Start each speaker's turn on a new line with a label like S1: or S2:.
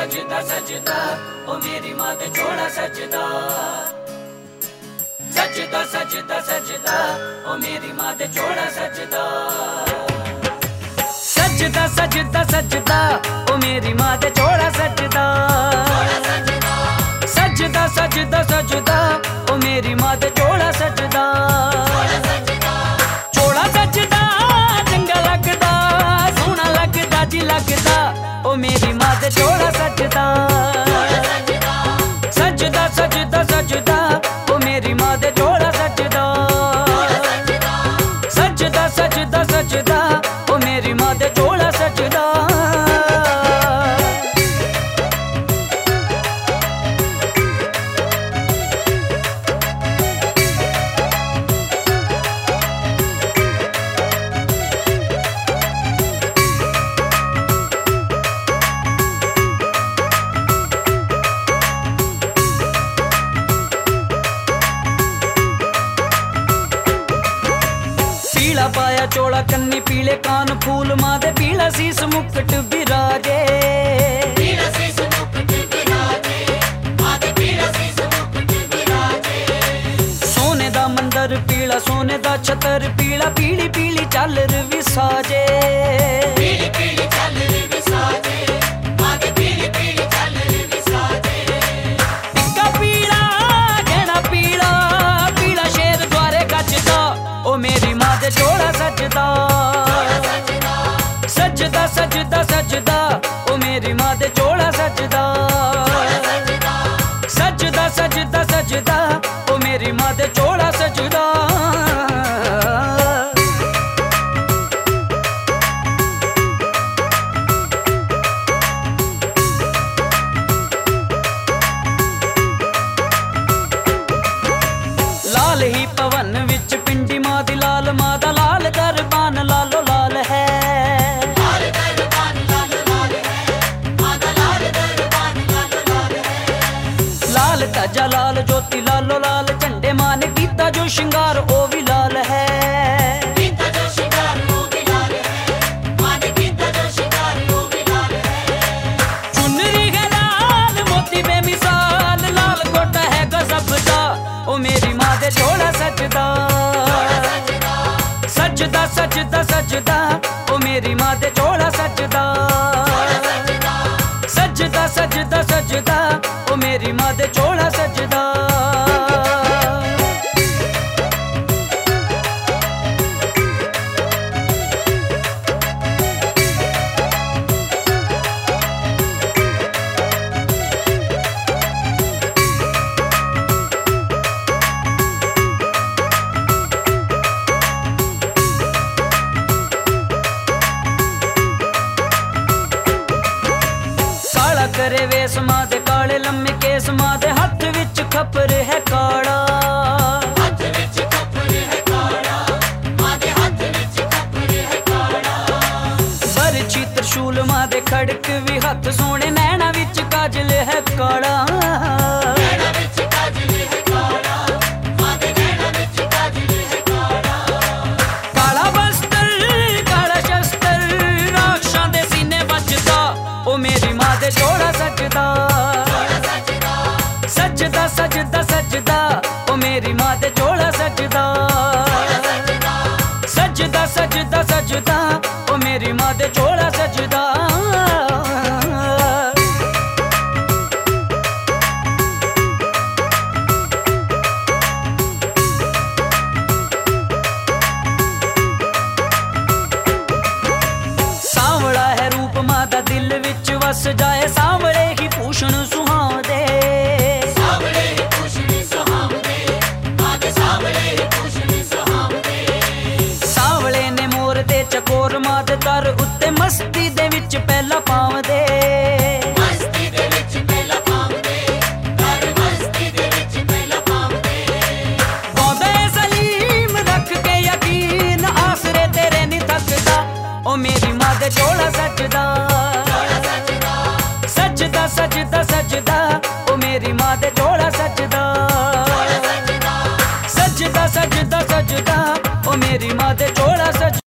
S1: सजदा सजदा ओ मेरी मां दे जोड़ा सजदा। सजदा सजदा सजदा ओ मेरी मां दे जोड़ा सजदा। सजदा सजदा सजदा ओ मेरी मां दे जोड़ा सजदा। सजदा सजदा सजदा ओ मेरी मां दे जोड़ा सजदा। जोड़ा सजदा चंगा लगदा सोहना लगदा जी लगदा ओ मेरी मां दे जोड़ा सजदा। सजदा सजदा सजदा ओ मेरी मां दे जोड़ा सजदा। सजदा सजदा सजदा ओ मेरी मां दे जोड़ा सजदा। पीला पाया चोला कन्नी पीले कान फूल मां दे पीला सीस मुकुट बिराजे। पीला सीस मुकुट बिराजे मां दे पीला सीस मुकुट बिराजे। सोने दा मंदर पीला सोने दा छतर पीला पीली पीली झालर विसाजे। पीली पीली झालर विसाजे मां दे पीली पीली झालर विसाजे। टिक्का पीला गहना पीला पीला शेर द्वारे गजदा ओ मेरी मां दे जोड़ा सजदा। सजदा सजदा सजदा ओ मेरी मां दे जोड़ा सजदा। सजदा सजदा सजदा ओ मेरी मां दे जोड़ा सजदा। लाल ही पवन विच पिंडी मां दी लाल मां दा लाल दरबान लालो लाल है। लाल दरबान लालो लाल है मां दा लाल दरबान लालो लाल है। लाल ताजा लाल ज्योति लालो लाल झंडे मां ने कीता जो श्रृंगार ओ भी लाल है। कीता जो श्रृंगार ओ भी लाल है मां ने कीता जो श्रृंगार ओ भी लाल है। चुनरी है लाल मोती बेमिसाल लाल गोटा है गजब दा ओ मेरी मां दे जोड़ा सजदा। सजदा सजदा सजदा ओ मेरी मां दे जोड़ा सजदा। सजदा सजदा सजदा ओ मेरी मां दे जोड़ा सजदा। करे वेस मां दे काले लम्मे केस मां दे हथ विच खपर है काड़ा। हथ विच खपर है काड़ा मां दे हथ विच खपर है काड़ा। बरछी त्रिशूल मां दे खड़क भी हथ सोने नैना विच काजल है काड़ा। नैना विच काजल है काड़ा मां दे नैना विच काजल है काड़ा। काला बस्तर काला शस्त्र राक्षां दे सीने बजदा ओ मेरी मां दे जोड़ा सजदा। सजदा सजदा सजदा ओ मेरी मां दे जोड़ा सजदा। सजदा सजदा सजदा ओ मेरी मां दे जोड़ा सजदा। सांवला है रूप मां दा दिल विच वस जाए सांवले ही भूषण सुहावदे। सांवले ही भूषण सुहावदे मां दे सांवले ही भूषण सुहावदे। सांवले ने मोर दे चकोर मां दे तर उत्ते मस्ती दे विच पहला पावदे।